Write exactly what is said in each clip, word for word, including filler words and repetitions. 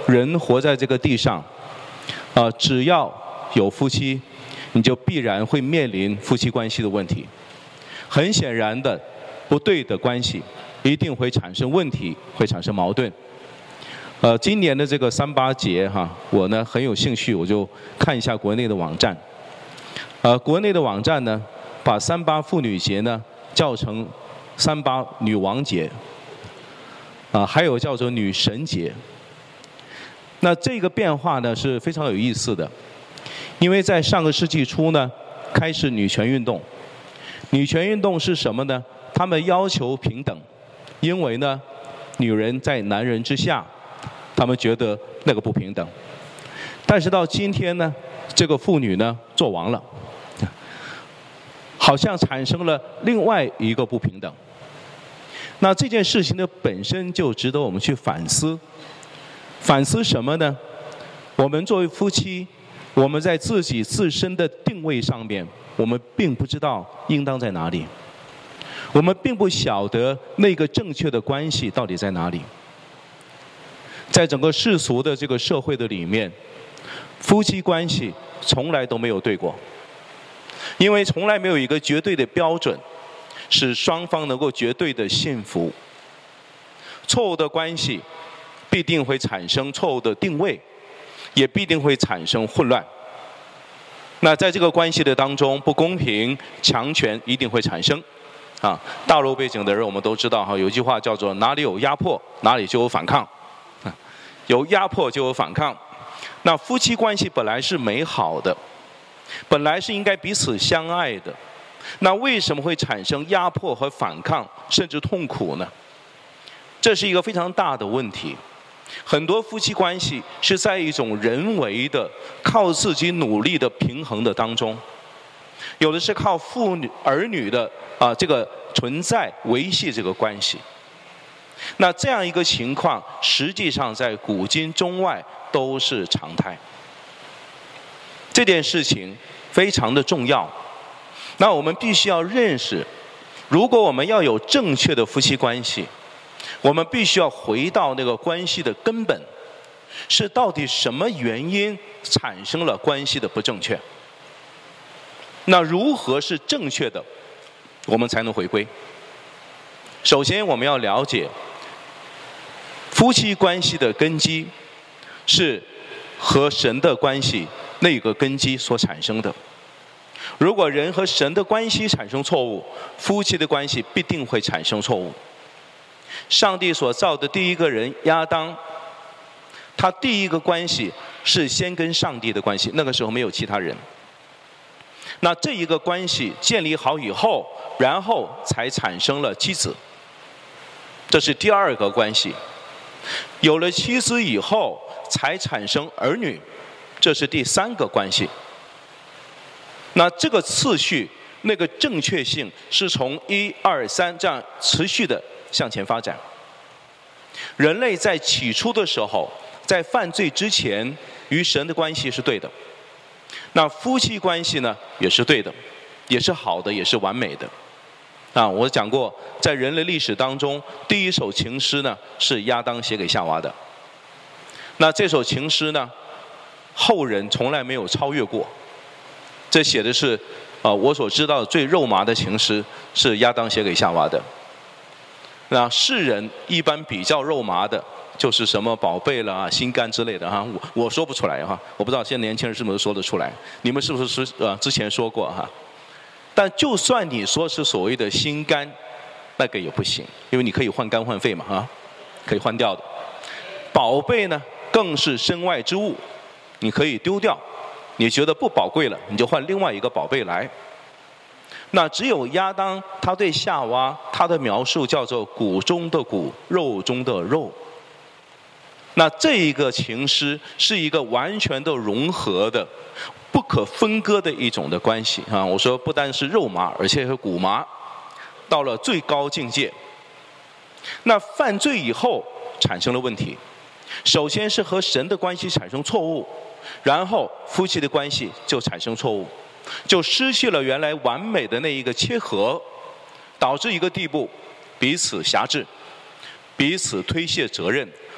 人活在这个地上，啊、呃，只要有夫妻，你就必然会面临夫妻关系的问题。很显然的，不对的关系一定会产生问题，会产生矛盾。呃，今年的这个三八节哈，我呢很有兴趣，我就看一下国内的网站。呃，国内的网站呢，把三八妇女节呢叫成三八女王节，啊、呃，还有叫做女神节。那这个变化呢是非常有意思的，因为在上个世纪初呢，开始女权运动。女权运动是什么呢？他们要求平等，因为呢，女人在男人之下，他们觉得那个不平等。但是到今天呢，这个妇女呢做王了，好像产生了另外一个不平等。那这件事情的本身就值得我们去反思。反思什么呢？我们作为夫妻，我们在自己自身的定位上面，我们并不知道应当在哪里，我们并不晓得那个正确的关系到底在哪里。在整个世俗的这个社会的里面，夫妻关系从来都没有对过，因为从来没有一个绝对的标准，使双方能够绝对的幸福。错误的关系必定会产生错误的定位，也必定会产生混乱。那在这个关系的当中，不公平、强权一定会产生。啊，大陆背景的人我们都知道哈，有一句话叫做"哪里有压迫，哪里就有反抗"。啊，有压迫就有反抗。那夫妻关系本来是美好的，本来是应该彼此相爱的，那为什么会产生压迫和反抗，甚至痛苦呢？这是一个非常大的问题。很多夫妻关系是在一种人为的、靠自己努力的平衡的当中，有的是靠父女儿女的啊、呃、这个存在维系这个关系。那这样一个情况，实际上在古今中外都是常态。这件事情非常的重要。那我们必须要认识，如果我们要有正确的夫妻关系，我们必须要回到那个关系的根本，是到底什么原因产生了关系的不正确？那如何是正确的，我们才能回归？首先，我们要了解，夫妻关系的根基是和神的关系那个根基所产生的。如果人和神的关系产生错误，夫妻的关系必定会产生错误。上帝所造的第一个人亚当，他第一个关系是先跟上帝的关系，那个时候没有其他人。那这一个关系建立好以后，然后才产生了妻子，这是第二个关系。有了妻子以后，才产生儿女，这是第三个关系。那这个次序，那个正确性是从一二三这样持续的向前发展。人类在起初的时候，在犯罪之前，与神的关系是对的。那夫妻关系呢，也是对的，也是好的，也是完美的。啊，我讲过，在人类历史当中，第一首情诗呢是亚当写给夏娃的。那这首情诗呢，后人从来没有超越过。这写的是，啊、呃，我所知道的最肉麻的情诗，是亚当写给夏娃的。那世人一般比较肉麻的，就是什么宝贝了啊、心肝之类的哈，我我说不出来哈，我不知道现在年轻人是不是说得出来，你们是不是呃之前说过哈？但就算你说是所谓的心肝，那个也不行，因为你可以换肝换肺嘛啊，可以换掉的。宝贝呢，更是身外之物，你可以丢掉，你觉得不宝贵了，你就换另外一个宝贝来。那只有亚当，他对夏娃他的描述叫做骨中的骨，肉中的肉。那这一个情诗是一个完全的融合的、不可分割的一种的关系啊！我说不单是肉麻，而且是骨麻，到了最高境界。那犯罪以后产生了问题，首先是和神的关系产生错误，然后夫妻的关系就产生错误，就失去了原来完美的那一个切合，导致一个地步，彼此辖制，彼此推卸责任，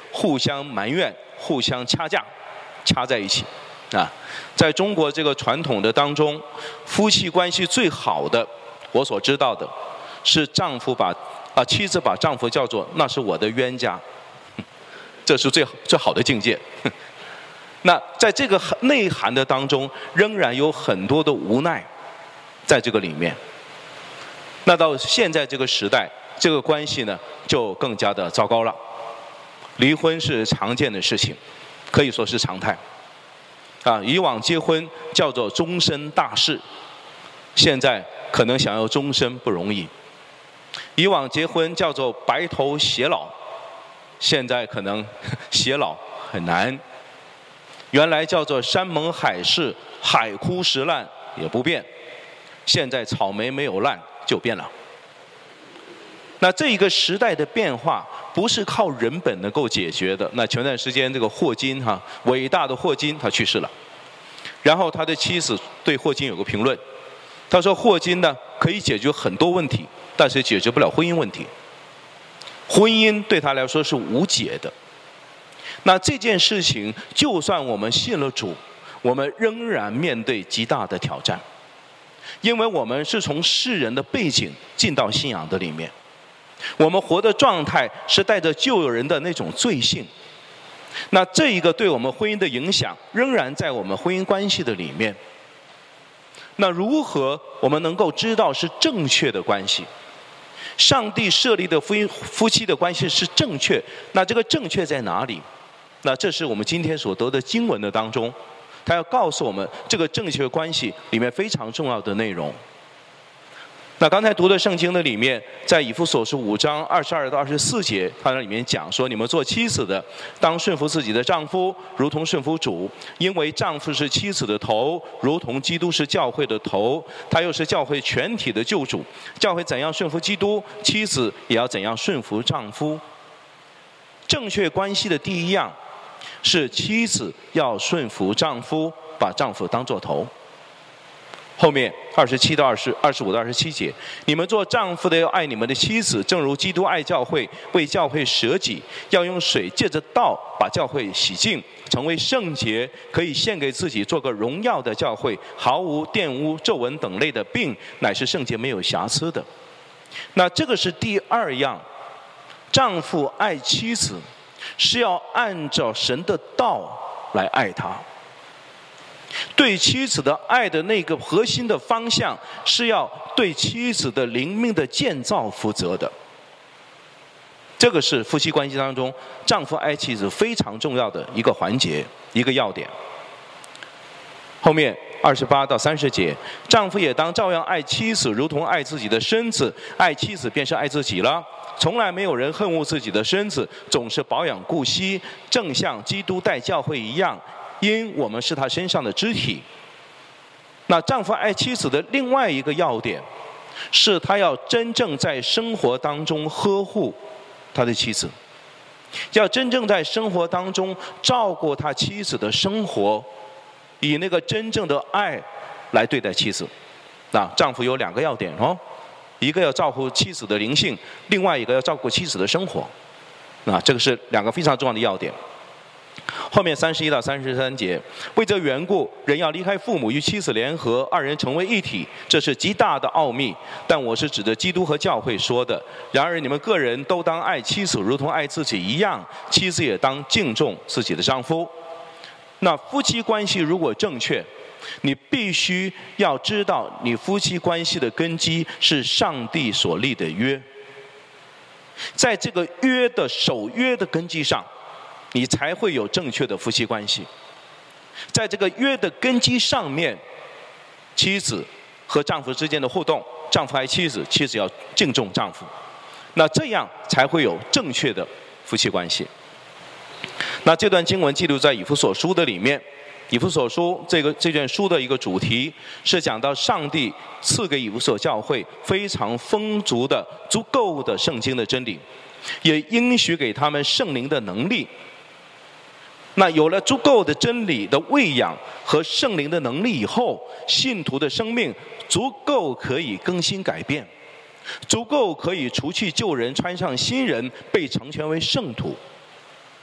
互相埋怨、互相掐架，掐在一起。啊，在中国这个传统的当中，夫妻关系最好的，我所知道的，是丈夫把啊妻子把丈夫叫做那是我的冤家，这是最最好的境界。那在这个内涵的当中，仍然有很多的无奈，在这个里面。那到现在这个时代，这个关系呢就更加的糟糕了，离婚是常见的事情，可以说是常态。啊，以往结婚叫做终身大事，现在可能想要终身不容易。以往结婚叫做白头偕老，现在可能偕老很难。原来叫做山盟海誓，海枯石烂也不变，现在草莓没有烂就变了。那这一个时代的变化，不是靠人本能够解决的。那前段时间这个霍金哈，伟大的霍金他去世了，然后他的妻子对霍金有个评论，他说霍金呢可以解决很多问题，但是解决不了婚姻问题，婚姻对他来说是无解的。那这件事情，就算我们信了主，我们仍然面对极大的挑战，因为我们是从世人的背景进到信仰的里面。我们活的状态是带着旧有人的那种罪性，那这一个对我们婚姻的影响仍然在我们婚姻关系的里面。那如何我们能够知道是正确的关系？上帝设立的夫夫妻的关系是正确，那这个正确在哪里？那这是我们今天所得的经文的当中，他要告诉我们这个正确关系里面非常重要的内容。那刚才读的圣经的里面，在以弗所书五章二十二到二十四节，它那里面讲说，你们做妻子的，当顺服自己的丈夫，如同顺服主，因为丈夫是妻子的头，如同基督是教会的头，他又是教会全体的救主。教会怎样顺服基督，妻子也要怎样顺服丈夫。正确关系的第一样，是妻子要顺服丈夫，把丈夫当作头。后面二十七到二十二十五到二十七节，你们做丈夫的要爱你们的妻子，正如基督爱教会，为教会舍己，要用水借着道把教会洗净，成为圣洁，可以献给自己，做个荣耀的教会，毫无玷污、皱纹等类的病，乃是圣洁没有瑕疵的。那这个是第二样，丈夫爱妻子是要按照神的道来爱她。对妻子的爱的那个核心的方向，是要对妻子的灵命的建造负责的。这个是夫妻关系当中丈夫爱妻子非常重要的一个环节，一个要点。后面二十八到三十节，丈夫也当照样爱妻子，如同爱自己的身子，爱妻子便是爱自己了。从来没有人恨恶自己的身子，总是保养顾惜，正像基督待教会一样，因我们是他身上的肢体。那丈夫爱妻子的另外一个要点，是他要真正在生活当中呵护他的妻子，要真正在生活当中照顾他妻子的生活，以那个真正的爱来对待妻子。那丈夫有两个要点哦，一个要照顾妻子的灵性，另外一个要照顾妻子的生活。那这个是两个非常重要的要点。后面三十一到三十三节，为这缘故，人要离开父母与妻子联合，二人成为一体，这是极大的奥秘。但我是指着基督和教会说的。然而你们个人都当爱妻子，如同爱自己一样，妻子也当敬重自己的丈夫。那夫妻关系如果正确，你必须要知道，你夫妻关系的根基是上帝所立的约。在这个约的守约的根基上，你才会有正确的夫妻关系。在这个约的根基上面，妻子和丈夫之间的互动，丈夫爱妻子，妻子要敬重丈夫，那这样才会有正确的夫妻关系。那这段经文记录在以弗所书的里面。以弗所书这个这卷书的一个主题是讲到上帝赐给以弗所教会非常丰足的、足够的圣经的真理，也应许给他们圣灵的能力。那有了足够的真理的喂养和圣灵的能力以后，信徒的生命足够可以更新改变，足够可以除去旧人，穿上新人，被成全为圣徒。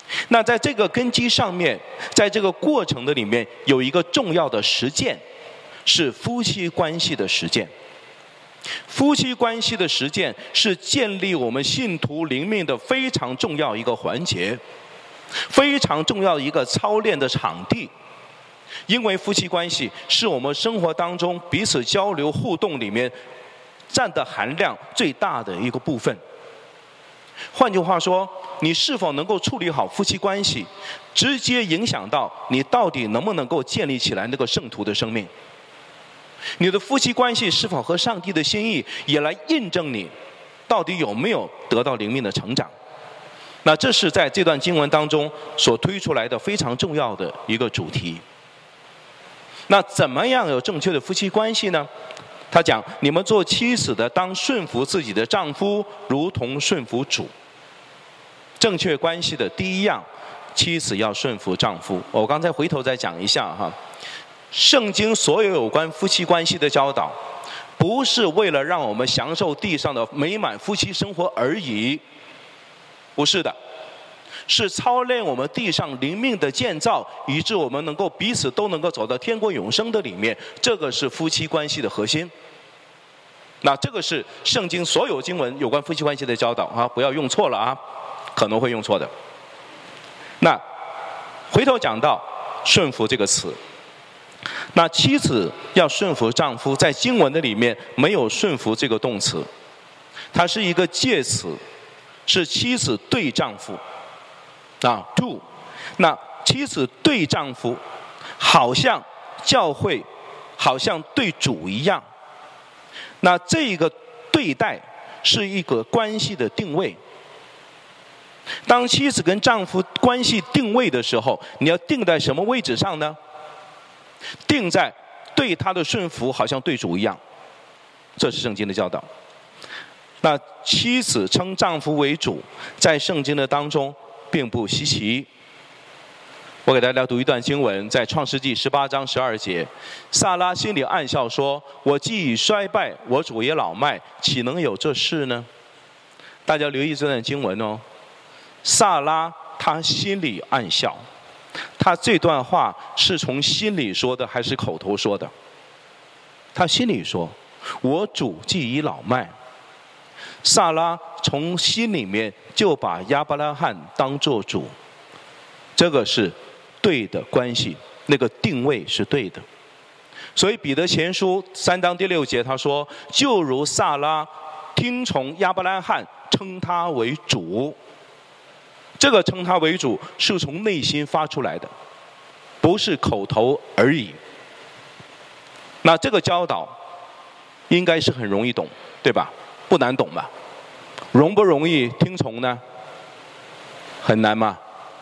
那在这个根基上面，在这个过程的里面，有一个重要的实践，是夫妻关系的实践。夫妻关系的实践是建立我们信徒灵命的非常重要一个环节，非常重要一个操练的场地。因为夫妻关系是我们生活当中彼此交流互动里面占的含量最大的一个部分。换句话说，你是否能够处理好夫妻关系，直接影响到你到底能不能够建立起来那个圣徒的生命。你的夫妻关系是否合上帝的心意，也来印证你到底有没有得到灵命的成长。那这是在这段经文当中所推出来的非常重要的一个主题。那怎么样有正确的夫妻关系呢？他讲，你们做妻子的当顺服自己的丈夫，如同顺服主。正确关系的第一样，妻子要顺服丈夫。我刚才回头再讲一下哈。圣经所有有关夫妻关系的教导，不是为了让我们享受地上的美满夫妻生活而已，不是的，是操练我们地上灵命的建造，以致我们能够彼此都能够走到天国永生的里面。这个是夫妻关系的核心。那这个是圣经所有经文有关夫妻关系的教导啊，不要用错了啊，可能会用错的。那回头讲到顺服这个词。那妻子要顺服丈夫，在经文的里面没有顺服这个动词，它是一个介词，是妻子对丈夫啊 to。那妻子对丈夫，好像教会好像对主一样。那这个对待是一个关系的定位。当妻子跟丈夫关系定位的时候，你要定在什么位置上呢？定在对他的顺服好像对主一样，这是圣经的教导。那妻子称丈夫为主，在圣经的当中并不稀奇。我给大家读一段经文，在创世纪十八章十二节，撒拉心里暗笑说，我既已衰败，我主也老迈，岂能有这事呢？大家留意这段经文哦。撒拉她心里暗笑，她这段话是从心里说的还是口头说的？她心里说，我主既已老迈。撒拉从心里面就把亚伯拉罕当作主，这个是对的关系，那个定位是对的。所以彼得前书三章第六节他说，就如撒拉听从亚伯拉罕，称他为主。这个称他为主是从内心发出来的，不是口头而已。那这个教导应该是很容易懂，对吧？不难懂吧？容不容易听从呢？很难吗？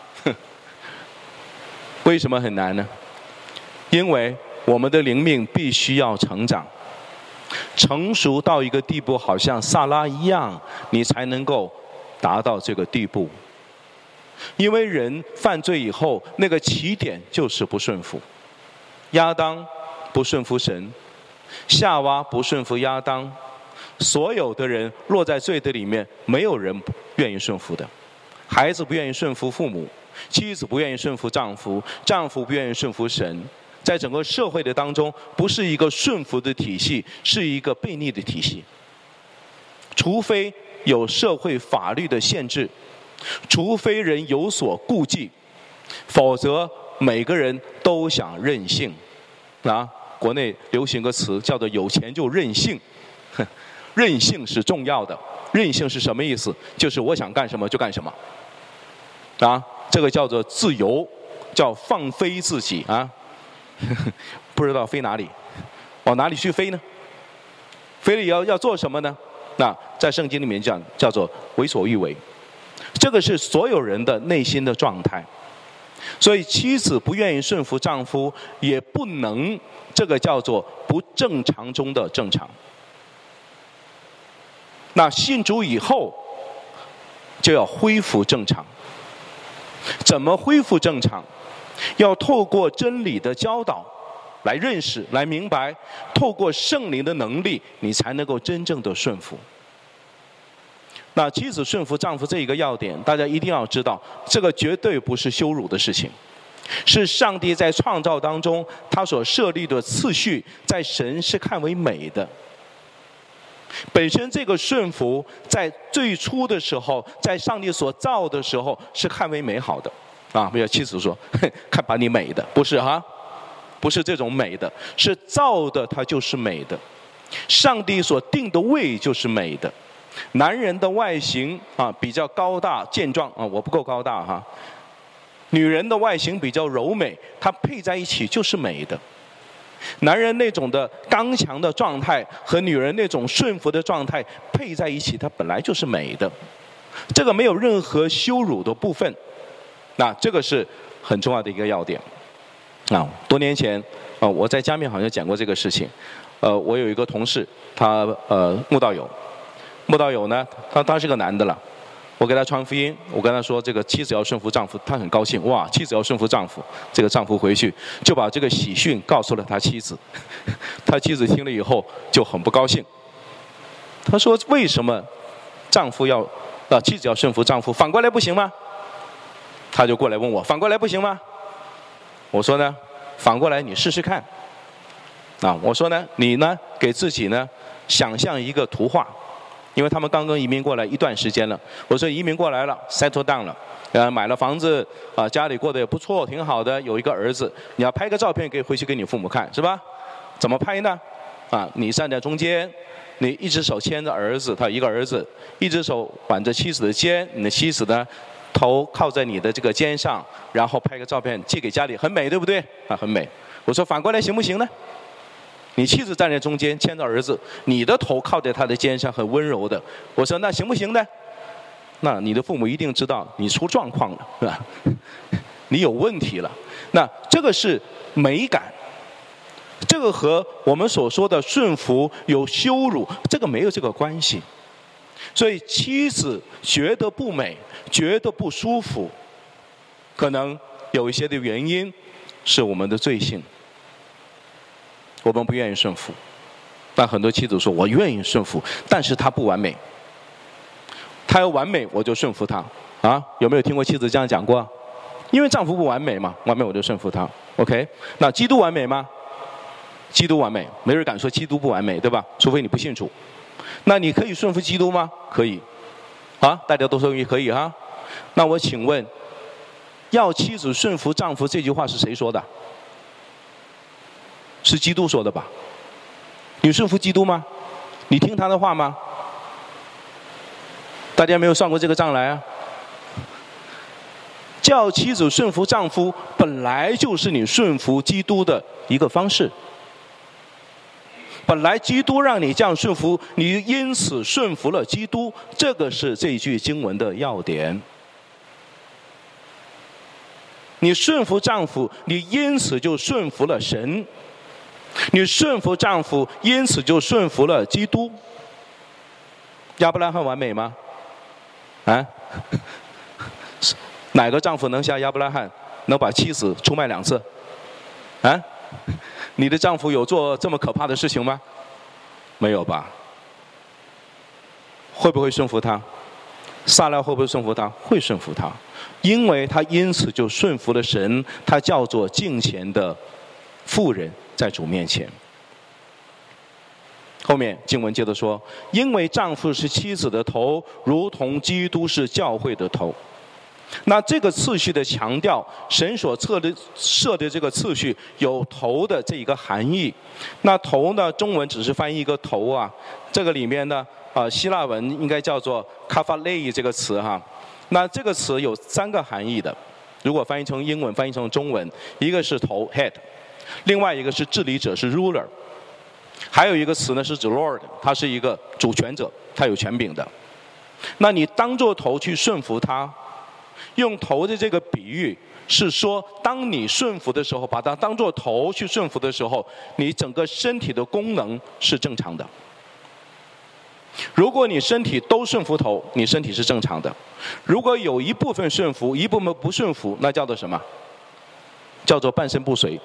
为什么很难呢？因为我们的灵命必须要成长，成熟到一个地步，好像撒拉一样，你才能够达到这个地步。因为人犯罪以后，那个起点就是不顺服。亚当不顺服神，夏娃不顺服亚当，所有的人落在罪的里面，没有人愿意顺服的。孩子不愿意顺服父母，妻子不愿意顺服丈夫，丈夫不愿意顺服神。在整个社会的当中，不是一个顺服的体系，是一个悖逆的体系。除非有社会法律的限制，除非人有所顾忌，否则每个人都想任性。啊，国内流行个词叫做有钱就任性。任性是重要的，任性是什么意思？就是我想干什么就干什么。啊，这个叫做自由，叫放飞自己啊。不知道飞哪里，往哪里去飞呢？飞了要要做什么呢？那在圣经里面讲叫做为所欲为。这个是所有人的内心的状态。所以妻子不愿意顺服丈夫，也不能，这个叫做不正常中的正常。那信主以后就要恢复正常。怎么恢复正常？要透过真理的教导来认识、来明白，透过圣灵的能力，你才能够真正的顺服。 那妻子顺服丈夫这一个要点，大家一定要知道，这个绝对不是羞辱的事情，是上帝在创造当中他所设立的次序，在神是看为美的。本身这个顺服在最初的时候，在上帝所造的时候是看为美好的啊！不要妻子说看把你美的，不是哈，不是这种美的，是造的它就是美的，上帝所定的位就是美的。男人的外形啊比较高大健壮啊，我不够高大哈。女人的外形比较柔美，它配在一起就是美的。男人那种的刚强的状态和女人那种顺服的状态配在一起，它本来就是美的，这个没有任何羞辱的部分。那这个是很重要的一个要点。啊，多年前啊，我在加面好像讲过这个事情。呃，我有一个同事，他呃慕道友，慕道友呢，他他是个男的了。我给他传福音，我跟他说这个妻子要顺服丈夫，他很高兴，哇，妻子要顺服丈夫，这个丈夫回去就把这个喜讯告诉了他妻子，他妻子听了以后就很不高兴，他说为什么丈夫要啊妻子要顺服丈夫，反过来不行吗？他就过来问我，反过来不行吗？我说呢，反过来你试试看，啊，我说呢，你呢给自己呢想象一个图画。因为他们刚刚移民过来一段时间了，我说移民过来了 ，settle down 了，呃，买了房子，啊、呃，家里过得也不错，挺好的，有一个儿子，你要拍个照片，可以回去给你父母看，是吧？怎么拍呢？啊，你站在中间，你一只手牵着儿子，他有一个儿子，一只手挽着妻子的肩，你的妻子呢，头靠在你的这个肩上，然后拍个照片寄给家里，很美，对不对？啊，很美。我说反过来行不行呢？你妻子站在中间牵着儿子，你的头靠在他的肩上，很温柔的。我说那行不行呢？那你的父母一定知道你出状况了，是吧？你有问题了。那这个是美感，这个和我们所说的顺服有羞辱，这个没有这个关系。所以妻子觉得不美，觉得不舒服，可能有一些的原因是我们的罪性。我们不愿意顺服，但很多妻子说：“我愿意顺服，但是他不完美。他要完美，我就顺服他。”啊，有没有听过妻子这样讲过？因为丈夫不完美嘛，完美我就顺服他。OK， 那基督完美吗？基督完美，没人敢说基督不完美，对吧？除非你不信主。那你可以顺服基督吗？可以。啊，大家都说可以哈。那我请问，要妻子顺服丈夫这句话是谁说的？是基督说的吧？你顺服基督吗？你听他的话吗？大家没有算过这个账来啊？叫妻子顺服丈夫，本来就是你顺服基督的一个方式。本来基督让你这样顺服，你因此顺服了基督，这个是这句经文的要点。你顺服丈夫，你因此就顺服了神。你顺服丈夫，因此就顺服了基督。亚伯拉罕完美吗？啊？哪个丈夫能像亚伯拉罕能把妻子出卖两次？啊？你的丈夫有做这么可怕的事情吗？没有吧？会不会顺服他？撒拉会不会顺服他？会顺服他，因为他因此就顺服了神，他叫做敬虔的妇人。在主面前，后面经文接着说：“因为丈夫是妻子的头，如同基督是教会的头。”那这个次序的强调，神所设的设的这个次序有头的这一个含义。那头呢，中文只是翻译一个头啊，这个里面呢，啊、呃，希腊文应该叫做 “kaphalei” 这个词哈。那这个词有三个含义的，如果翻译成英文，翻译成中文，一个是头 （head）。另外一个是治理者，是 ruler， 还有一个词呢是指 Lord， 他是一个主权者，他有权柄的。那你当作头去顺服他，用头的这个比喻是说，当你顺服的时候，把它当作头去顺服的时候，你整个身体的功能是正常的。如果你身体都顺服头，你身体是正常的；如果有一部分顺服，一部分不顺服，那叫做什么？叫做半身不遂。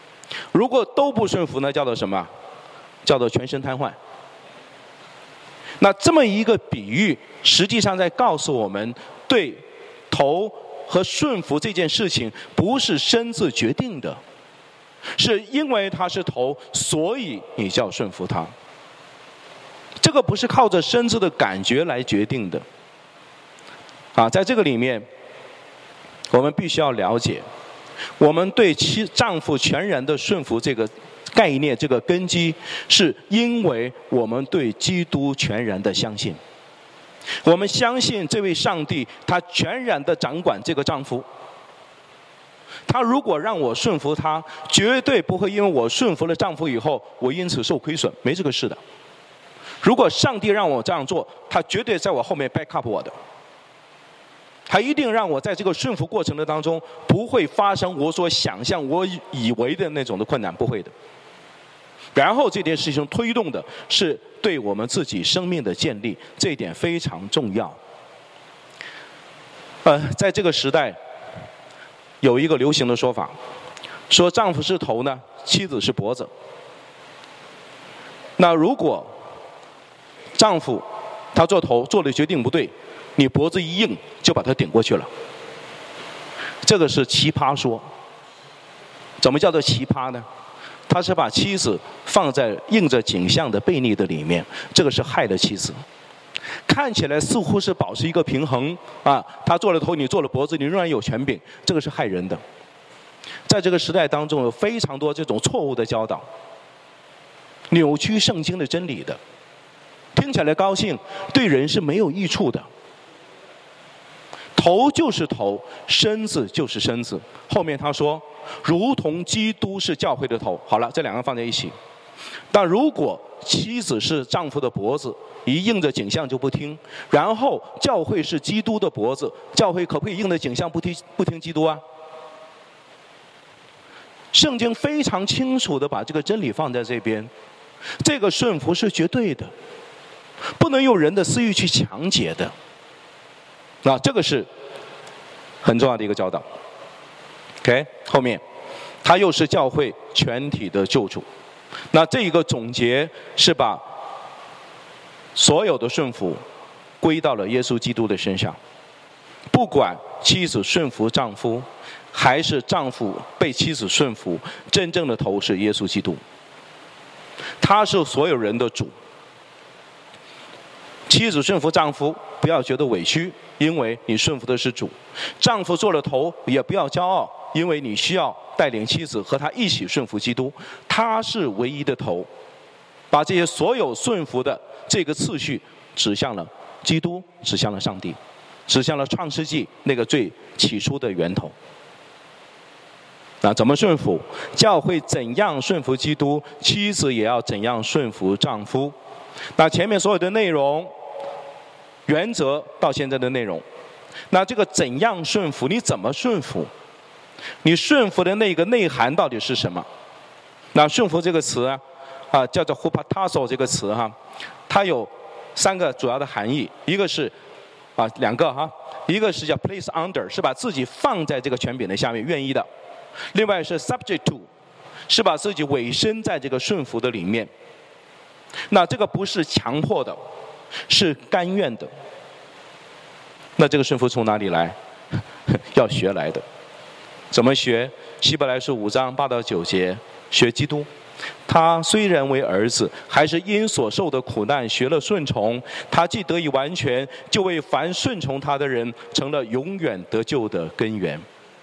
如果都不顺服呢，叫做什么？叫做全身瘫痪。 那这么一个比喻，实际上在告诉我们，对头和顺服这件事情，不是身子决定的，是因为他是头，所以你就要顺服他。这个不是靠着身子的感觉来决定的。啊，在这个里面，我们必须要了解，我们对妻丈夫全然的顺服这个概念，这个根基，是因为我们对基督全然的相信。我们相信这位上帝，他全然的掌管这个丈夫。他如果让我顺服他，绝对不会因为我顺服了丈夫以后，我因此受亏损，没这个事的。如果上帝让我这样做，他绝对在我后面 back up 我的。他一定让我在这个顺服过程的当中，不会发生我所想象、我以为的那种的困难，不会的。然后这件事情推动的是对我们自己生命的建立，这一点非常重要。呃，在这个时代，有一个流行的说法，说丈夫是头呢，妻子是脖子。那如果丈夫他做头做的决定不对，你脖子一硬就把他顶过去了，这个是奇葩说。怎么叫做奇葩呢？他是把妻子放在映着景象的悖逆的里面，这个是害了妻子。看起来似乎是保持一个平衡啊，他做了头，你做了脖子，你仍然有权柄，这个是害人的。在这个时代当中，有非常多这种错误的教导，扭曲圣经的真理的，听起来高兴，对人是没有益处的。头就是头，身子就是身子。后面他说，如同基督是教会的头。好了，这两个放在一起。但如果妻子是丈夫的脖子，一应着景象就不听，然后教会是基督的脖子，教会可不可以应着景象不听不听基督啊？圣经非常清楚的把这个真理放在这边，这个顺服是绝对的，不能用人的私欲去强解的。那这个是很重要的一个教导。OK， 后面他又是教会全体的救主。那这一个总结是把所有的顺服归到了耶稣基督的身上，不管妻子顺服丈夫，还是丈夫被妻子顺服，真正的头是耶稣基督，他是所有人的主。妻子顺服丈夫，不要觉得委屈，因为你顺服的是主；丈夫做了头，也不要骄傲，因为你需要带领妻子和他一起顺服基督，他是唯一的头。把这些所有顺服的这个次序指向了基督，指向了上帝，指向了创世纪那个最起初的源头。那怎么顺服？教会怎样顺服基督，妻子也要怎样顺服丈夫。那前面所有的内容原则到现在的内容，那这个怎样顺服，你怎么顺服，你顺服的那个内涵到底是什么？那顺服这个词啊，啊叫做 hupotasso 这个词哈、啊，它有三个主要的含义，一个是啊两个哈、啊，一个是叫 place under， 是把自己放在这个权柄的下面，愿意的；另外是 subject to， 是把自己委身在这个顺服的里面。那这个不是强迫的，是甘愿的。那这个顺服从哪里来？要学来的。怎么学？希伯来书五章八到九节，学基督。他虽然为儿子，还是因所受的苦难学了顺从。他既得以完全，就为凡顺从他的人成了永远得救的根源。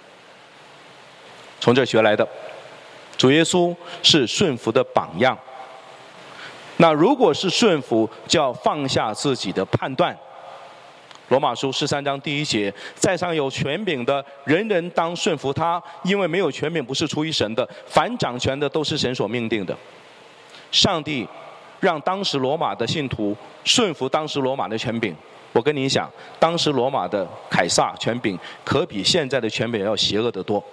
从这学来的。主耶稣是顺服的榜样。那如果是顺服，就要放下自己的判断。罗马书十三章第一节，在上有权柄的，人人当顺服他，因为没有权柄不是出于神的，凡掌权的都是神所命定的。上帝让当时罗马的信徒顺服当时罗马的权柄。我跟你讲，当时罗马的凯撒权柄可比现在的权柄要邪恶得多。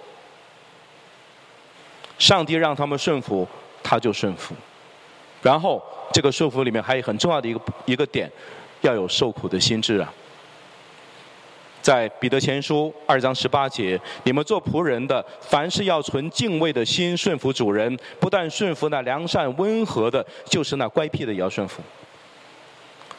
上帝让他们顺服，他就顺服。然后这个顺服里面还有很重要的一个一个点，要有受苦的心志啊。在彼得前书二章十八节，你们做仆人的，凡事要存敬畏的心顺服主人，不但顺服那良善温和的，就是那乖僻的也要顺服。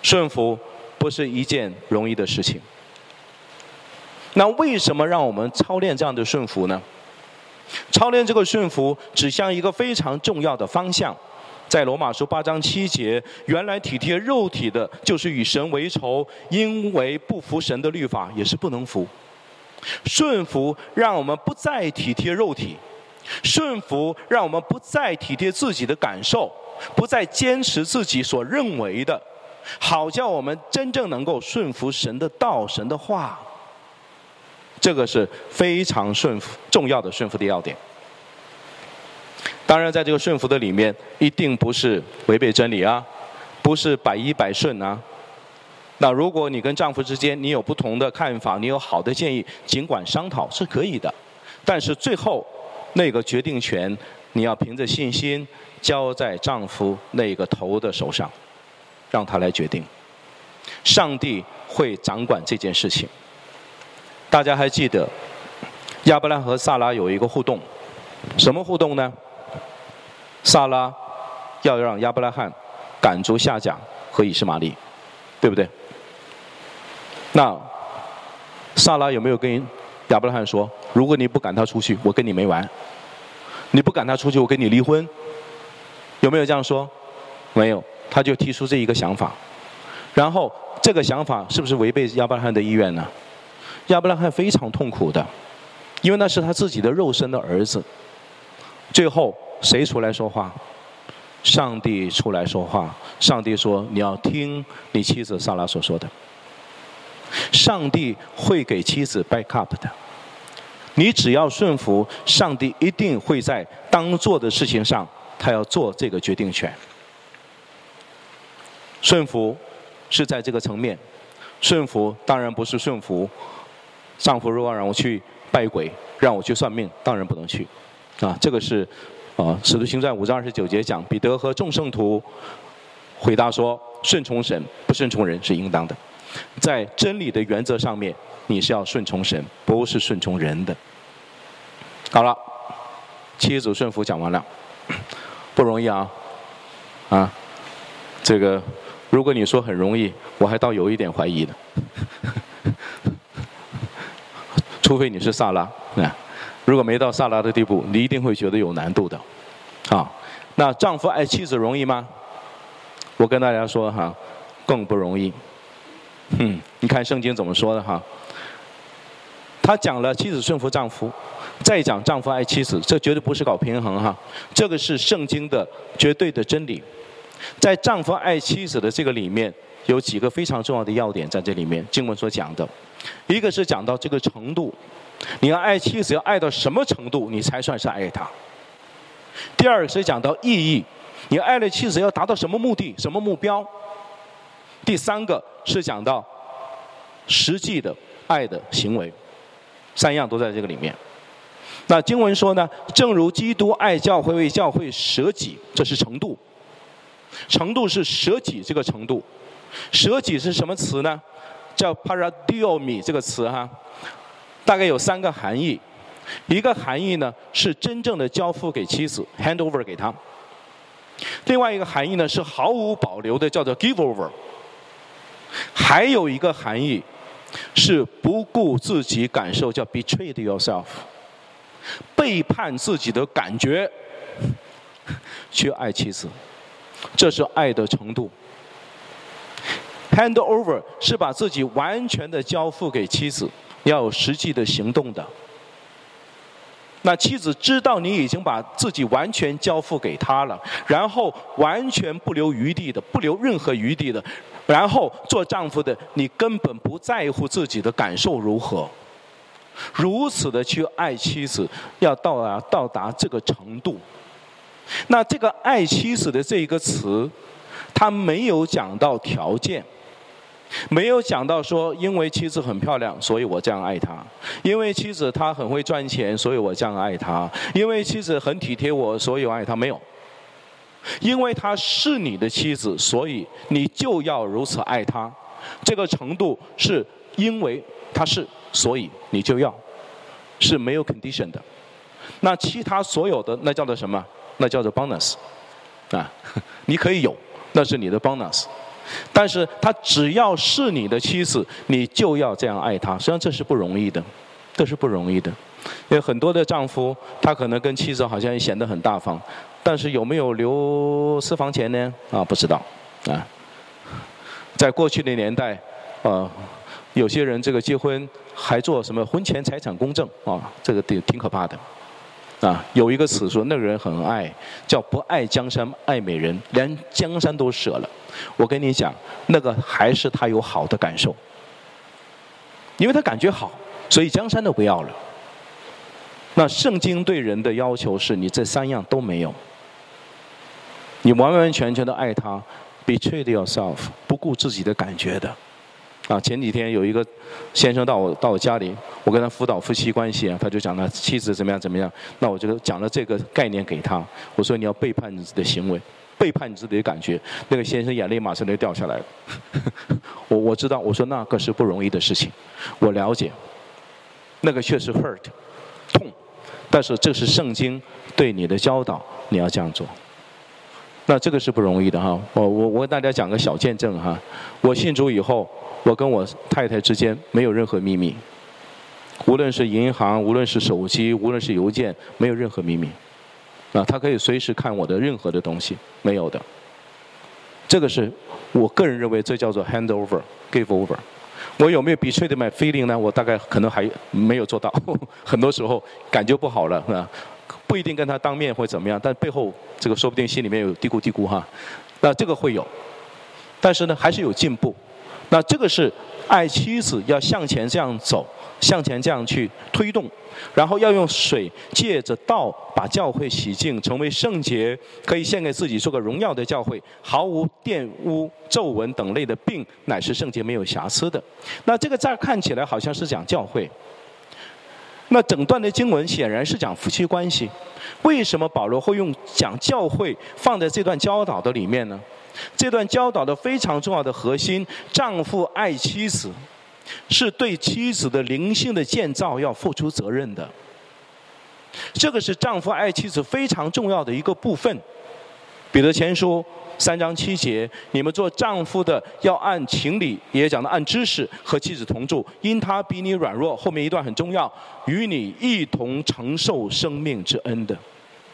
顺服不是一件容易的事情。那为什么让我们操练这样的顺服呢？操练这个顺服指向一个非常重要的方向，在罗马书八章七节，原来体贴肉体的，就是与神为仇，因为不服神的律法，也是不能服。顺服让我们不再体贴肉体，顺服让我们不再体贴自己的感受，不再坚持自己所认为的，好叫我们真正能够顺服神的道、神的话。这个是非常顺服重要的顺服的要点。当然在这个顺服的里面，一定不是违背真理啊，不是百依百顺啊。那如果你跟丈夫之间你有不同的看法，你有好的建议，尽管商讨是可以的，但是最后那个决定权你要凭着信心交在丈夫那个头的手上，让他来决定。上帝会掌管这件事情。大家还记得亚伯拉罕和撒拉有一个互动，什么互动呢？撒拉要让亚伯拉罕赶逐夏甲和以实玛利，对不对？那撒拉有没有跟亚伯拉罕说，如果你不赶他出去，我跟你没完，你不赶他出去，我跟你离婚？有没有这样说？没有，他就提出这一个想法。然后这个想法是不是违背亚伯拉罕的意愿呢？亚伯拉罕非常痛苦的，因为那是他自己的肉身的儿子。最后谁出来说话？上帝出来说话。上帝说，你要听你妻子撒拉所说的。上帝会给妻子 back up 的，你只要顺服，上帝一定会在当做的事情上，他要做这个决定权。顺服是在这个层面，顺服当然不是顺服丈夫如果让我去拜鬼，让我去算命，当然不能去，啊，这个是，啊，《使徒行传》五章二十九节讲，彼得和众圣徒回答说：顺从神，不顺从人是应当的。在真理的原则上面，你是要顺从神，不是顺从人的。好了，妻子顺服讲完了，不容易啊，啊，这个如果你说很容易，我还倒有一点怀疑的。除非你是撒拉啊，如果没到撒拉的地步，你一定会觉得有难度的，啊，那丈夫爱妻子容易吗？我跟大家说哈，更不容易。嗯，你看圣经怎么说的哈？他讲了妻子顺服丈夫，再讲丈夫爱妻子，这绝对不是搞平衡哈，这个是圣经的绝对的真理。在丈夫爱妻子的这个里面，有几个非常重要的要点在这里面，经文所讲的。一个是讲到这个程度，你要爱妻子要爱到什么程度，你才算是爱她。第二个是讲到意义，你爱了妻子要达到什么目的、什么目标。第三个是讲到实际的爱的行为，三样都在这个里面。那经文说呢，正如基督爱教会，为教会舍己，这是程度。程度是舍己这个程度。舍己是什么词呢？叫 paradiomi 这个词哈，大概有三个含义。一个含义呢是真正的交付给妻子 hand over 给她，另外一个含义呢是毫无保留的叫做 give over， 还有一个含义是不顾自己感受，叫 betrayed yourself， 背叛自己的感觉去爱妻子，这是爱的程度。hand over 是把自己完全的交付给妻子，要有实际的行动的。那妻子知道你已经把自己完全交付给她了，然后完全不留余地的，不留任何余地的，然后做丈夫的你根本不在乎自己的感受如何，如此的去爱妻子，要到达到达这个程度。那这个爱妻子的这一个词，他没有讲到条件，没有讲到说因为妻子很漂亮所以我这样爱她，因为妻子她很会赚钱所以我这样爱她，因为妻子很体贴我所以我爱她，没有。因为她是你的妻子，所以你就要如此爱她，这个程度是因为她是，所以你就要，是没有 condition 的。那其他所有的那叫做什么？那叫做 bonus 啊，你可以有，那是你的 bonus。 但是她只要是你的妻子，你就要这样爱她。实际上这是不容易的，这是不容易的。因为很多的丈夫，他可能跟妻子好像显得很大方，但是有没有留私房钱呢？啊，不知道啊。在过去的年代，呃，有些人这个结婚还做什么婚前财产公证啊，这个挺挺可怕的。啊，有一个词说那个人很爱，叫不爱江山爱美人，连江山都舍了。我跟你讲，那个还是他有好的感受，因为他感觉好，所以江山都不要了。那圣经对人的要求是你这三样都没有，你完完全全的爱他 ，betray yourself， 不顾自己的感觉的。啊，前几天有一个先生到我到我家里，我跟他辅导夫妻关系啊，他就讲他妻子怎么样怎么样，那我就讲了这个概念给他，我说你要背叛你自己的行为，背叛你自己的感觉，那个先生眼泪马上就掉下来了。我我知道，我说那个是不容易的事情，我了解，那个确实 hurt 痛，但是这是圣经对你的教导，你要这样做。那这个是不容易的哈，我我我跟大家讲个小见证哈，我信主以后，我跟我太太之间没有任何秘密，无论是银行，无论是手机，无论是邮件，没有任何秘密，啊，她可以随时看我的任何的东西，没有的。这个是我个人认为这叫做 hand over give over。我有没有 betray my feeling 呢？我大概可能还没有做到，很多时候感觉不好了啊。不一定跟他当面会怎么样，但背后这个说不定心里面有嘀咕嘀咕哈，那这个会有，但是呢还是有进步。那这个是爱妻子要向前这样走，向前这样去推动，然后要用水借着道把教会洗净，成为圣洁，可以献给自己做个荣耀的教会，毫无玷污、皱纹等类的病，乃是圣洁没有瑕疵的。那这个在看起来好像是讲教会。那整段的经文显然是讲夫妻关系，为什么保罗会用讲教会放在这段教导的里面呢？这段教导的非常重要的核心，丈夫爱妻子，是对妻子的灵性的建造要付出责任的。这个是丈夫爱妻子非常重要的一个部分。彼得前书三章七节，你们做丈夫的要按情理，也讲到按知识和妻子同住，因他比你软弱。后面一段很重要，与你一同承受生命之恩的。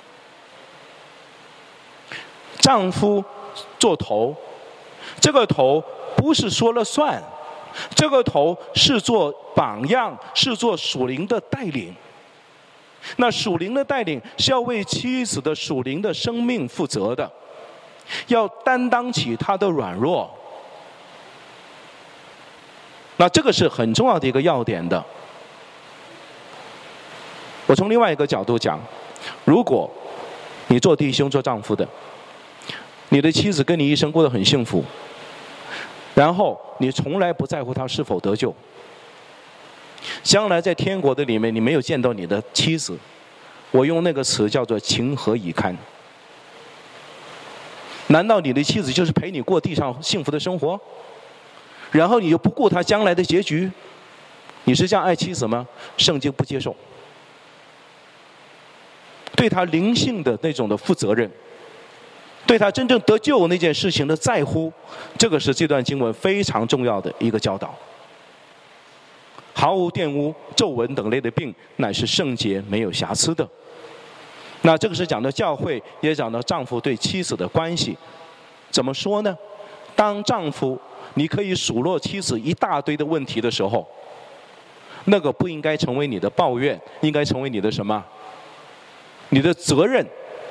丈夫做头，这个头不是说了算，这个头是做榜样，是做属灵的带领。那属灵的带领是要为妻子的属灵的生命负责的，要担当起她的软弱。那这个是很重要的一个要点的。我从另外一个角度讲，如果你做弟兄做丈夫的，你的妻子跟你一生过得很幸福，然后你从来不在乎她是否得救，将来在天国的里面你没有见到你的妻子，我用那个词叫做情何以堪。难道你的妻子就是陪你过地上幸福的生活，然后你又不顾她将来的结局？你是这样爱妻子吗？圣经不接受。对她灵性的那种的负责任，对她真正得救那件事情的在乎，这个是这段经文非常重要的一个教导。毫无玷污、皱纹等类的病，乃是圣洁没有瑕疵的。那这个是讲到教会，也讲到丈夫对妻子的关系。怎么说呢？当丈夫你可以数落妻子一大堆的问题的时候，那个不应该成为你的抱怨，应该成为你的什么？你的责任。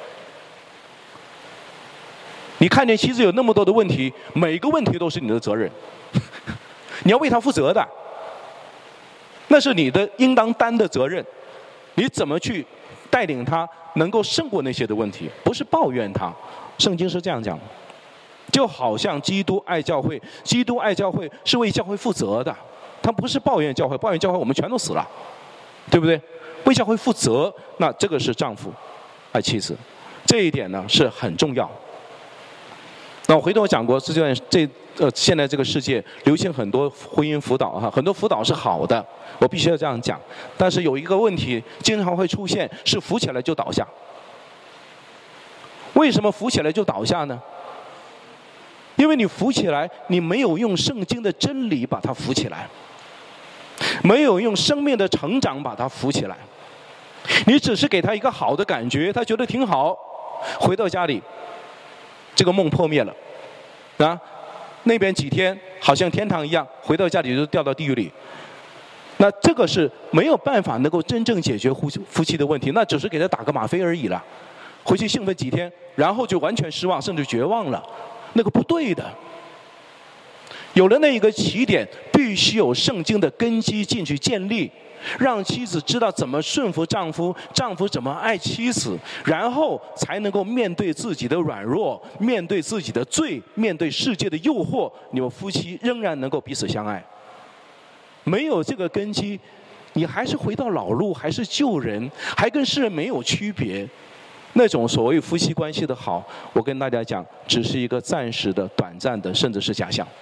你看见妻子有那么多的问题，每个问题都是你的责任，你要为她负责的，那是你的应当担的责任。你怎么去带领她能够胜过那些的问题，不是抱怨她。圣经是这样讲，就好像基督爱教会，基督爱教会是为教会负责的，他不是抱怨教会，抱怨教会我们全都死了，对不对？为教会负责，那这个是丈夫爱妻子，这一点呢是很重要。那我回头讲过，这段这呃现在这个世界流行很多婚姻辅导哈，很多辅导是好的，我必须要这样讲。但是有一个问题经常会出现，是扶起来就倒下。为什么扶起来就倒下呢？ 因为你扶起来，你没有用圣经的真理把它扶起来，没有用生命的成长把它扶起来，你只是给他一个好的感觉，他觉得挺好，回到家里，这个梦破灭了，啊，那边几天好像天堂一样，回到家里就掉到地狱里。那这个是没有办法能够真正解决夫夫妻的问题，那只是给他打个吗啡而已了，回去兴奋几天，然后就完全失望甚至绝望了，那个不对的。有了那一个起点，必须有圣经的根基进去建立，让妻子知道怎么顺服丈夫，丈夫怎么爱妻子，然后才能够面对自己的软弱，面对自己的罪，面对世界的诱惑，你们夫妻仍然能够彼此相爱。没有这个根基，你还是回到老路，还是旧人，还跟世人没有区别。那种所谓夫妻关系的好，我跟大家讲，只是一个暂时的、短暂的，甚至是假象。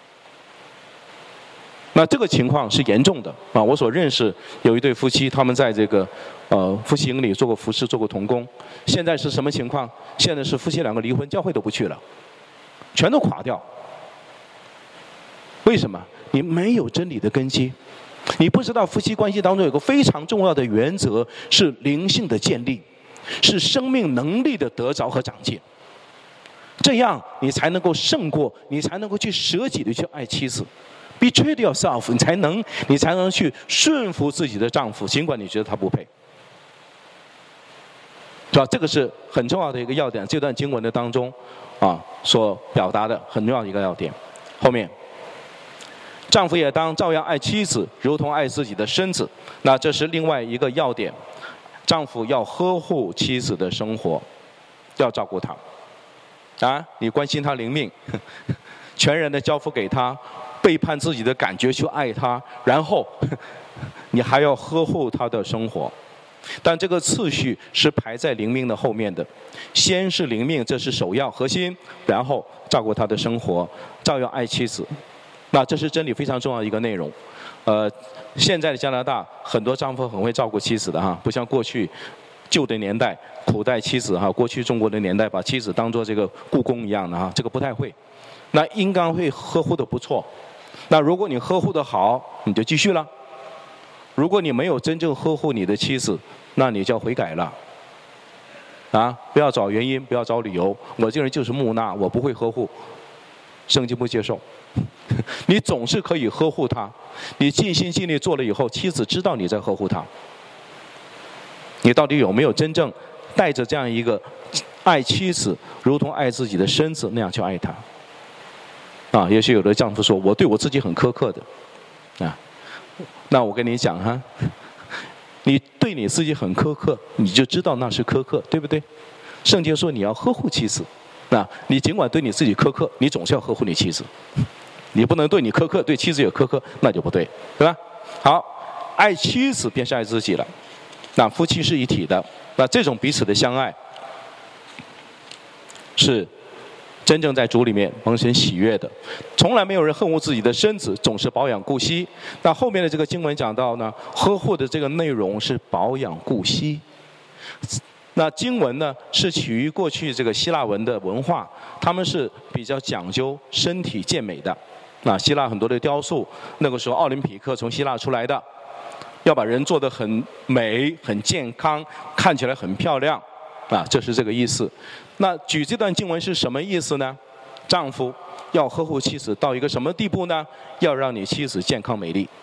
那这个情况是严重的啊！我所认识有一对夫妻，他们在这个呃夫妻营里做过服侍，做过同工。现在是什么情况？现在是夫妻两个离婚，教会都不去了，全都垮掉。为什么？你没有真理的根基，你不知道夫妻关系当中有个非常重要的原则，是灵性的建立，是生命能力的得着和长进。这样你才能够胜过，你才能够去舍己的去爱妻子。Betray yourself， 你才能，你才能去顺服自己的丈夫，尽管你觉得他不配，是吧？这个是很重要的一个要点，这段经文的当中，啊，所表达的很重要的一个要点。后面，丈夫也当照样爱妻子，如同爱自己的身子。那这是另外一个要点，丈夫要呵护妻子的生活，要照顾她。啊，你关心她灵命，全然的交付给她。背叛自己的感觉去爱他，然后你还要呵护他的生活，但这个次序是排在灵命的后面的，先是灵命，这是首要核心，然后照顾他的生活，照样爱妻子。那这是真理非常重要的一个内容。呃，现在的加拿大很多丈夫很会照顾妻子的哈，不像过去旧的年代，古代妻子哈，过去中国的年代把妻子当作这个雇工一样的哈，这个不太会。那应该会呵护的不错。那如果你呵护的好，你就继续了；如果你没有真正呵护你的妻子，那你就要悔改了。啊，不要找原因，不要找理由。我这人就是木讷，我不会呵护，圣经不接受。你总是可以呵护她，你尽心尽力做了以后，妻子知道你在呵护她。你到底有没有真正带着这样一个爱妻子，如同爱自己的身子那样去爱她？啊，也许有的丈夫说，我对我自己很苛刻的，啊，那我跟你讲哈，你对你自己很苛刻，你就知道那是苛刻，对不对？圣经说你要呵护妻子，啊，你尽管对你自己苛刻，你总是要呵护你妻子，你不能对你苛刻，对妻子也苛刻，那就不对，对吧？好，爱妻子便是爱自己了，那夫妻是一体的，那这种彼此的相爱是真正在主里面蒙神喜悦的，从来没有人恨恶自己的身子，总是保养顾惜。那后面的这个经文讲到呢，呵护的这个内容是保养顾惜。那经文呢是起于过去这个希腊文的文化，他们是比较讲究身体健美的。那希腊很多的雕塑，那个时候奥林匹克从希腊出来的，要把人做得很美、很健康，看起来很漂亮。啊，这是这个意思。那举这段经文是什么意思呢？丈夫要呵护妻子到一个什么地步呢？要让你妻子健康美丽，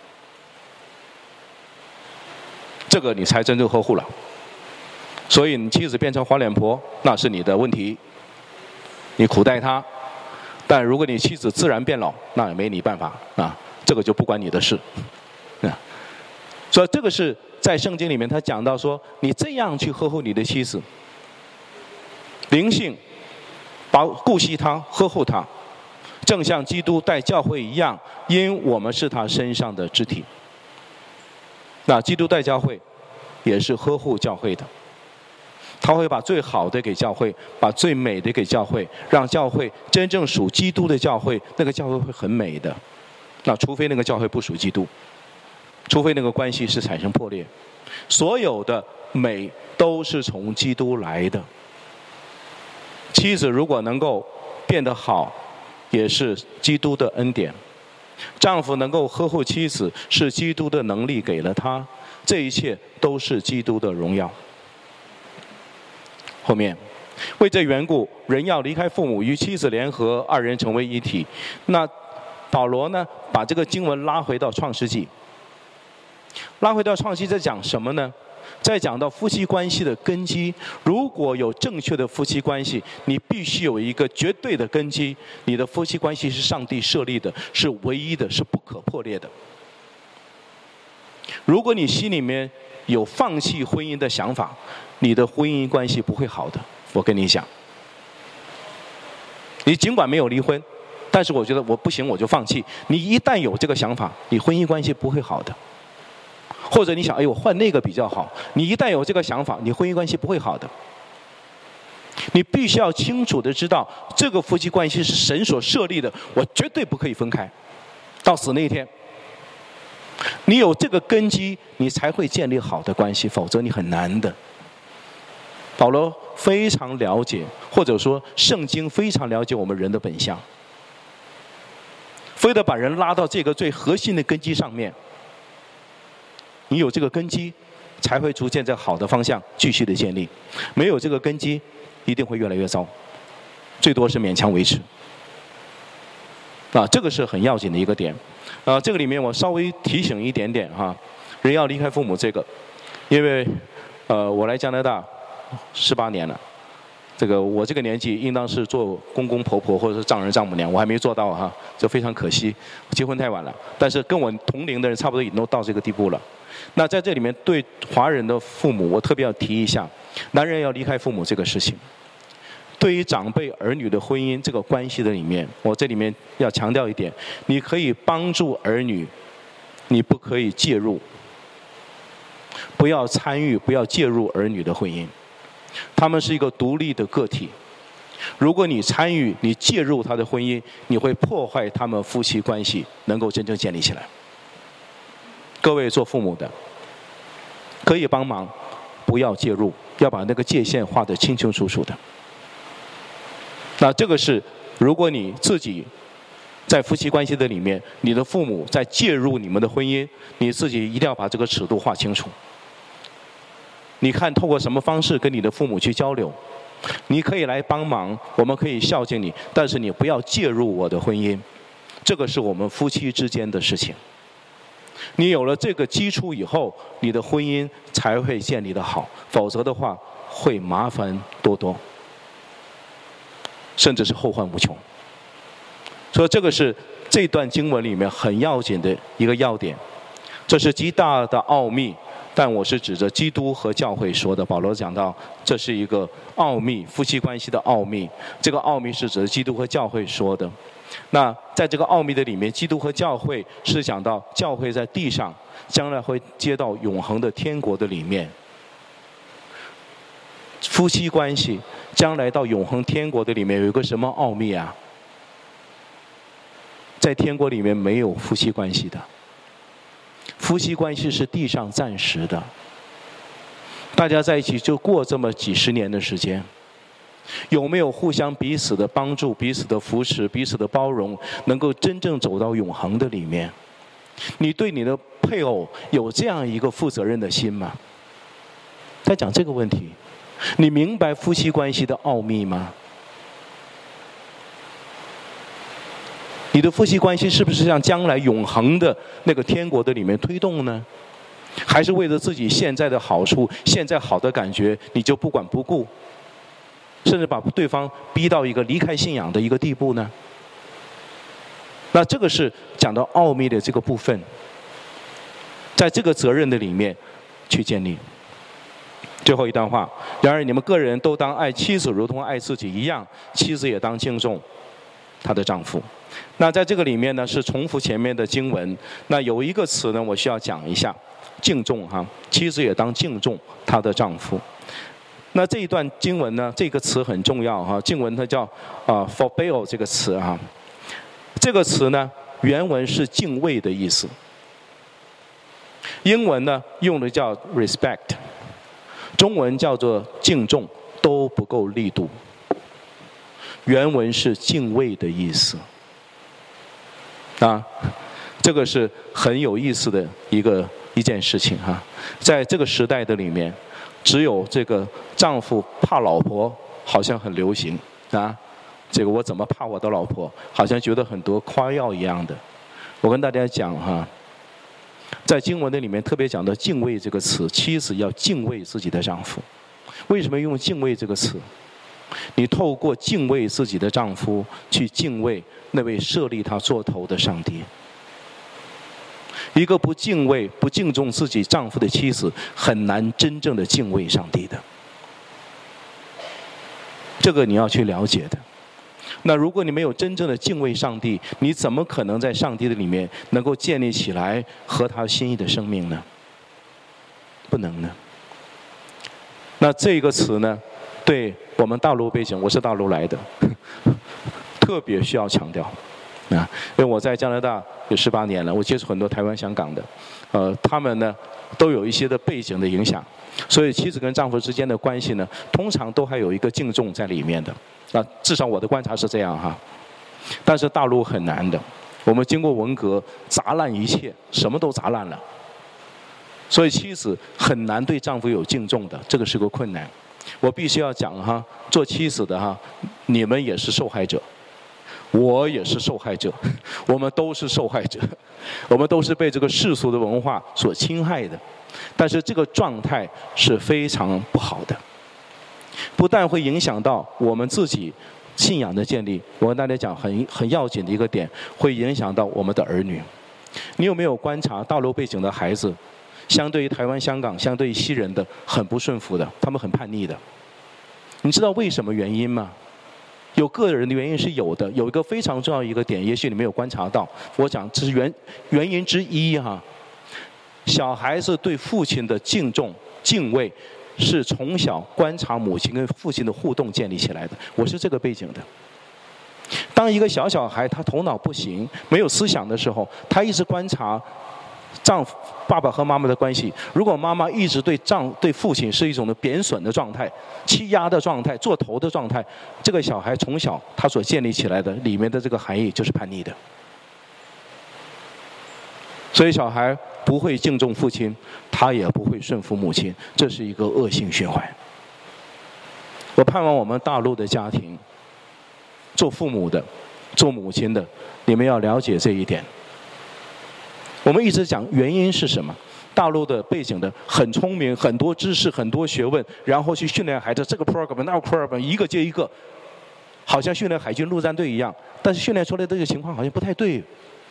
这个你才真正呵护了。所以你妻子变成黄脸婆，那是你的问题，你苦待她。但如果你妻子自然变老，那也没你办法啊，这个就不关你的事。啊，所以这个是在圣经里面他讲到说，你这样去呵护你的妻子。灵性，保顾惜他，呵护他，正像基督待教会一样，因我们是他身上的肢体。那基督待教会，也是呵护教会的。他会把最好的给教会，把最美的给教会，让教会真正属基督的教会，那个教会会很美的。那除非那个教会不属基督，除非那个关系是产生破裂，所有的美都是从基督来的。妻子如果能够变得好， 也是基督的恩典。丈夫能够呵护妻子，是基督的能力给了他，这一切都是基督的荣耀。后面，为这缘故，人要离开父母，与妻子联合，二人成为一体。那保罗呢，把这个经文拉回到创世纪，拉回到创世纪在讲什么呢？在讲到夫妻关系的根基，如果有正确的夫妻关系，你必须有一个绝对的根基，你的夫妻关系是上帝设立的，是唯一的，是不可破裂的。如果你心里面有放弃婚姻的想法，你的婚姻关系不会好的。我跟你讲，你尽管没有离婚，但是我觉得我不行我就放弃，你一旦有这个想法，你婚姻关系不会好的。或者你想，哎，我换那个比较好。你一旦有这个想法，你婚姻关系不会好的。你必须要清楚的知道，这个夫妻关系是神所设立的，我绝对不可以分开，到死那一天。你有这个根基，你才会建立好的关系，否则你很难的。保罗非常了解，或者说圣经非常了解我们人的本相，非得把人拉到这个最核心的根基上面。你有这个根基，才会逐渐在好的方向继续的建立。没有这个根基，一定会越来越糟，最多是勉强维持。啊，这个是很要紧的一个点。啊，这个里面我稍微提醒一点点哈，人要离开父母这个，因为呃，我来加拿大十八年了，这个我这个年纪应当是做公公婆婆或者是丈人丈母娘，我还没做到哈，这非常可惜，结婚太晚了。但是跟我同龄的人差不多已经都到这个地步了。那在这里面，对华人的父母，我特别要提一下，男人要离开父母这个事情。对于长辈儿女的婚姻这个关系的里面，我这里面要强调一点：你可以帮助儿女，你不可以介入，不要参与，不要介入儿女的婚姻。他们是一个独立的个体。如果你参与、你介入他的婚姻，你会破坏他们夫妻关系能够真正建立起来。各位做父母的，可以帮忙，不要介入，要把那个界限画得清清楚楚的。那这个是，如果你自己在夫妻关系的里面，你的父母在介入你们的婚姻，你自己一定要把这个尺度画清楚。你看透过什么方式跟你的父母去交流？你可以来帮忙，我们可以孝敬你，但是你不要介入我的婚姻，这个是我们夫妻之间的事情。你有了这个基础以后，你的婚姻才会建立得好，否则的话会麻烦多多，甚至是后患无穷。所以这个是这段经文里面很要紧的一个要点，这是极大的奥秘，但我是指着基督和教会说的。保罗讲到这是一个奥秘，夫妻关系的奥秘，这个奥秘是指着基督和教会说的。那在这个奥秘的里面，基督和教会是讲到教会在地上将来会接到永恒的天国的里面，夫妻关系将来到永恒天国的里面有一个什么奥秘啊？在天国里面没有夫妻关系的，夫妻关系是地上暂时的，大家在一起就过这么几十年的时间。有没有互相彼此的帮助、彼此的扶持、彼此的包容，能够真正走到永恒的里面？你对你的配偶有这样一个负责任的心吗？在讲这个问题，你明白夫妻关系的奥秘吗？你的夫妻关系是不是向将来永恒的那个天国的里面推动呢？还是为了自己现在的好处、现在好的感觉，你就不管不顾？甚至把对方逼到一个离开信仰的一个地步呢？那这个是讲到奥秘的这个部分，在这个责任的里面去建立。最后一段话，然而你们个人都当爱妻子如同爱自己一样，妻子也当敬重她的丈夫。那在这个里面呢，是重复前面的经文。那有一个词呢，我需要讲一下，敬重哈，妻子也当敬重她的丈夫。那这一段经文呢，这个词很重要哈，经文它叫啊 phobeo 这个词哈，这个词呢原文是敬畏的意思，英文呢用的叫 respect， 中文叫做敬重，都不够力度。原文是敬畏的意思， 啊，这个是很有意思的一个一件事情哈、啊。在这个时代的里面，只有这个丈夫怕老婆好像很流行啊。这个我怎么怕我的老婆，好像觉得很多夸耀一样的。我跟大家讲哈、啊，在经文的里面特别讲到敬畏这个词，妻子要敬畏自己的丈夫。为什么用敬畏这个词？你透过敬畏自己的丈夫，去敬畏那位设立他做头的上帝。一个不敬畏、不敬重自己丈夫的妻子，很难真正的敬畏上帝的。这个你要去了解的。那如果你没有真正的敬畏上帝，你怎么可能在上帝的里面能够建立起来合他心意的生命呢？不能呢。那这个词呢，对我们大陆背景，我是大陆来的，特别需要强调啊，因为我在加拿大有十八年了，我接触很多台湾、香港的，呃，他们呢都有一些的背景的影响，所以妻子跟丈夫之间的关系呢，通常都还有一个敬重在里面的。啊，至少我的观察是这样哈，但是大陆很难的。我们经过文革砸烂一切，什么都砸烂了，所以妻子很难对丈夫有敬重的，这个是个困难。我必须要讲哈，做妻子的哈，你们也是受害者，我也是受害者，我们都是受害者，我们都是被这个世俗的文化所侵害的。但是这个状态是非常不好的。不但会影响到我们自己信仰的建立，我跟大家讲很很要紧的一个点，会影响到我们的儿女。你有没有观察大陆背景的孩子，相对于台湾、香港，相对于西人的，很不顺服的，他们很叛逆的。你知道为什么原因吗？有个人的原因是有的，有一个非常重要一个点，也许你没有观察到，我讲这是原原因之一哈。小孩子对父亲的敬重、敬畏，是从小观察母亲跟父亲的互动建立起来的。我是这个背景的。当一个小小孩他头脑不行、没有思想的时候，他一直观察丈夫、爸爸和妈妈的关系。如果妈妈一直对丈、对父亲是一种的贬损的状态、欺压的状态、做头的状态，这个小孩从小他所建立起来的里面的这个含义就是叛逆的。所以小孩不会敬重父亲，他也不会顺服母亲，这是一个恶性循环。我盼望我们大陆的家庭，做父母的、做母亲的，你们要了解这一点。我们一直讲原因是什么？大陆的背景的很聪明，很多知识，很多学问，然后去训练孩子，这个 program 那个 program 一个接一个，好像训练海军陆战队一样，但是训练出来的这个情况好像不太对。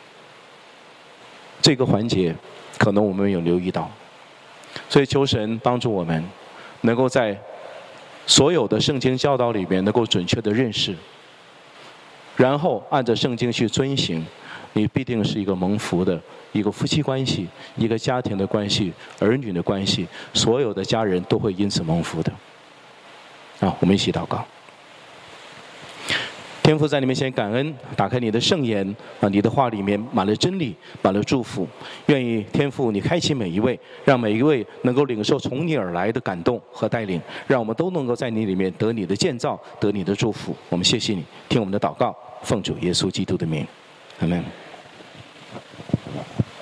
这个环节可能我们没有留意到，所以求神帮助我们能够在所有的圣经教导里面能够准确的认识，然后按照圣经去遵行，你必定是一个蒙福的一个夫妻关系，一个家庭的关系，儿女的关系，所有的家人都会因此蒙福的。啊，我们一起祷告。天父在你面前感恩，打开你的圣言啊，你的话里面满了真理，满了祝福。愿意天父你开启每一位，让每一位能够领受从你而来的感动和带领，让我们都能够在你里面得你的建造，得你的祝福。我们谢谢你，听我们的祷告，奉主耶稣基督的名，阿们。